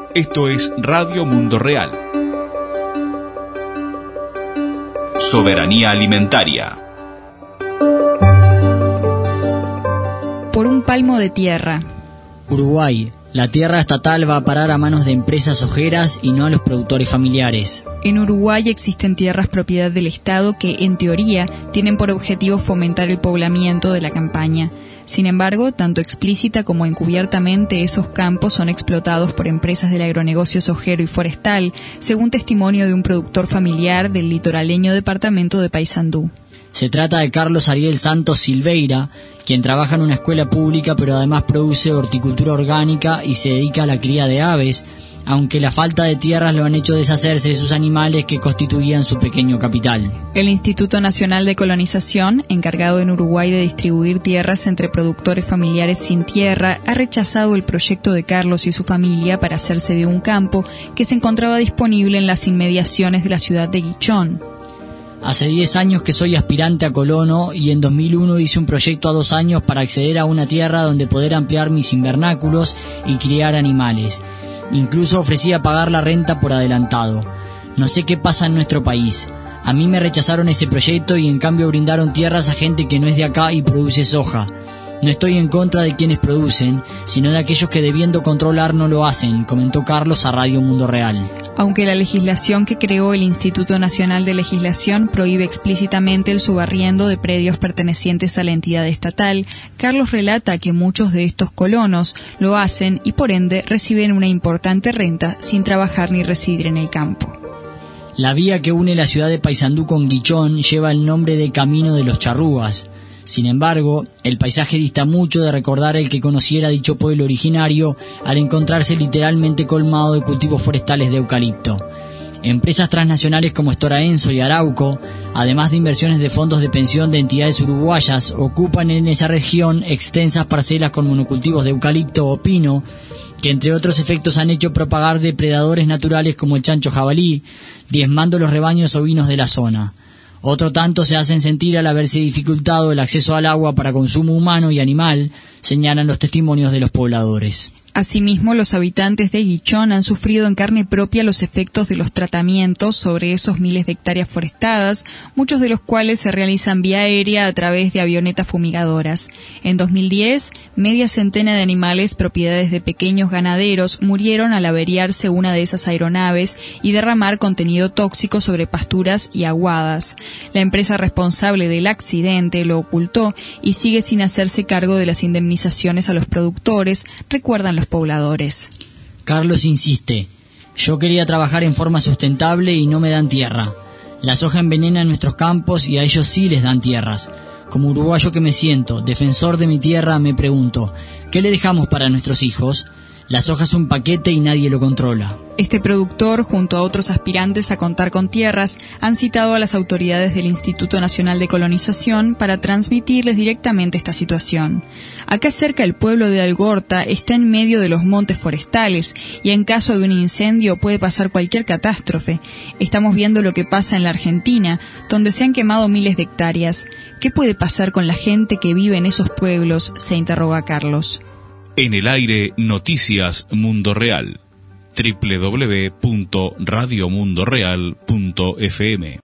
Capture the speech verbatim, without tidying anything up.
Esto es Radio Mundo Real. Soberanía alimentaria. Por un palmo de tierra. Uruguay. La tierra estatal va a parar a manos de empresas sojeras y no a los productores familiares. En Uruguay existen tierras propiedad del Estado que, en teoría, tienen por objetivo fomentar el poblamiento de la campaña. Sin embargo, tanto explícita como encubiertamente, esos campos son explotados por empresas del agronegocio sojero y forestal, según testimonio de un productor familiar del litoraleño departamento de Paysandú. Se trata de Carlos Ariel Santos Silveira, quien trabaja en una escuela pública pero además produce horticultura orgánica y se dedica a la cría de aves, aunque la falta de tierras lo han hecho deshacerse de sus animales que constituían su pequeño capital. El Instituto Nacional de Colonización, encargado en Uruguay de distribuir tierras entre productores familiares sin tierra, ha rechazado el proyecto de Carlos y su familia para hacerse de un campo que se encontraba disponible en las inmediaciones de la ciudad de Guichón. Hace diez años que soy aspirante a colono y en dos mil uno hice un proyecto a dos años para acceder a una tierra donde poder ampliar mis invernáculos y criar animales. Incluso ofrecía pagar la renta por adelantado. No sé qué pasa en nuestro país. A mí me rechazaron ese proyecto y en cambio brindaron tierras a gente que no es de acá y produce soja. No estoy en contra de quienes producen, sino de aquellos que debiendo controlar no lo hacen, comentó Carlos a Radio Mundo Real. Aunque la legislación que creó el Instituto Nacional de Legislación prohíbe explícitamente el subarriendo de predios pertenecientes a la entidad estatal, Carlos relata que muchos de estos colonos lo hacen y por ende reciben una importante renta sin trabajar ni residir en el campo. La vía que une la ciudad de Paysandú con Guichón lleva el nombre de Camino de los Charrúas. Sin embargo, el paisaje dista mucho de recordar el que conociera dicho pueblo originario al encontrarse literalmente colmado de cultivos forestales de eucalipto. Empresas transnacionales como Stora Enso y Arauco, además de inversiones de fondos de pensión de entidades uruguayas, ocupan en esa región extensas parcelas con monocultivos de eucalipto o pino, que entre otros efectos han hecho propagar depredadores naturales como el chancho jabalí, diezmando los rebaños ovinos de la zona. Otro tanto se hacen sentir al haberse dificultado el acceso al agua para consumo humano y animal, señalan los testimonios de los pobladores. Asimismo, los habitantes de Guichón han sufrido en carne propia los efectos de los tratamientos sobre esos miles de hectáreas forestadas, muchos de los cuales se realizan vía aérea a través de avionetas fumigadoras. En dos mil diez, media centena de animales propiedades de pequeños ganaderos murieron al averiarse una de esas aeronaves y derramar contenido tóxico sobre pasturas y aguadas. La empresa responsable del accidente lo ocultó y sigue sin hacerse cargo de las indemnizaciones a los productores, recuerdan los pobladores. Carlos insiste: yo quería trabajar en forma sustentable y no me dan tierra. La soja envenena nuestros campos y a ellos sí les dan tierras. Como uruguayo que me siento, defensor de mi tierra, me pregunto, ¿qué le dejamos para nuestros hijos? La soja es un paquete y nadie lo controla. Este productor, junto a otros aspirantes a contar con tierras, han citado a las autoridades del Instituto Nacional de Colonización para transmitirles directamente esta situación. Acá cerca el pueblo de Algorta está en medio de los montes forestales y en caso de un incendio puede pasar cualquier catástrofe. Estamos viendo lo que pasa en la Argentina, donde se han quemado miles de hectáreas. ¿Qué puede pasar con la gente que vive en esos pueblos?, se interroga Carlos. En el aire, Noticias Mundo Real. doble u doble u doble u punto radio mundo real punto f m